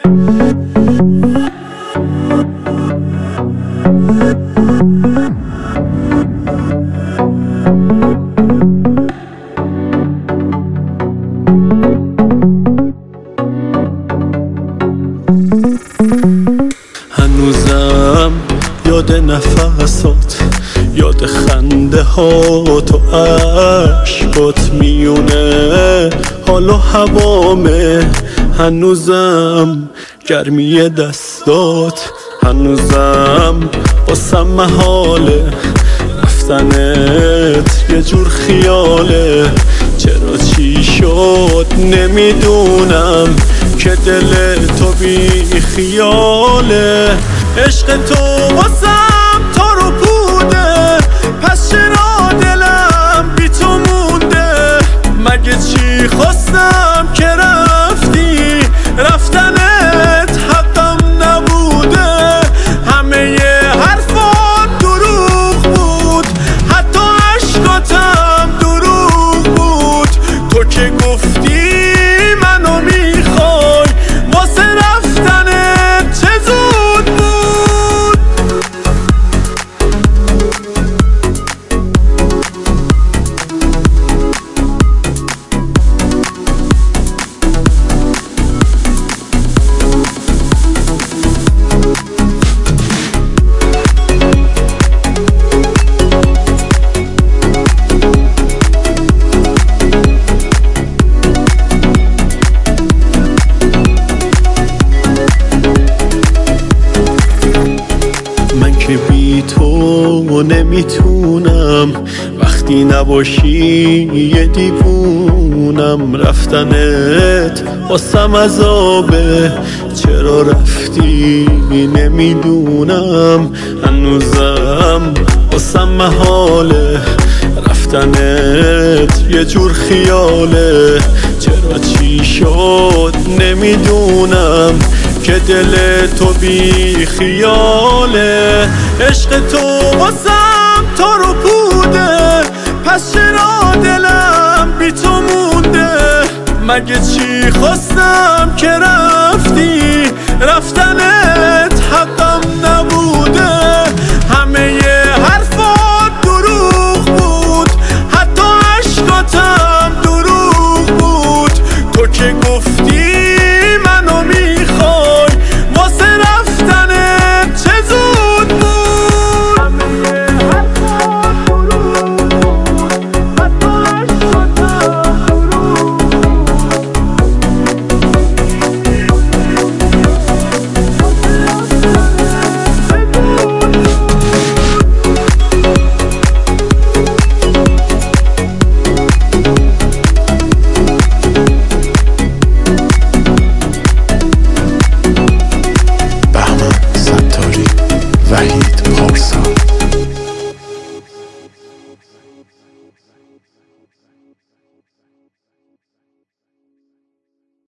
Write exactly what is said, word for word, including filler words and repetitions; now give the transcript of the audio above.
هنوزم یاد نفسات، یاد خنده هات و عشقات میونه حال و هوامه. هنوزم گرمی دستات، هنوزم باسم محاله رفتنت یه جور خیاله. چرا چی شد نمیدونم که دل تو بی خیاله. عشق تو واسم تارو پوده، پس چرا دلم بی تو مونده؟ مگه چی خواستم که رفتی؟ رفتنت حقم نبوده. همه ی حرفات دروغ بود، حتی عشقاتم دروغ بود. تو که گفتی منو میخوای، واسه رفتنت چه زود بود. من که بی تو نمیتونم، وقتی نباشی یه دیوونم. رفتنت واسم عذابه، چرا رفتی نمیدونم. هنوزم واسم محاله رفتنت یه جور خیاله. چرا چی شد نمیدونم که دل تو بی خیاله. عشق تو واسم تارو پوده، پس چرا دلم بی تو مونده؟ مگه چی خواستم که رفتی؟ رفتنت حقم نبود.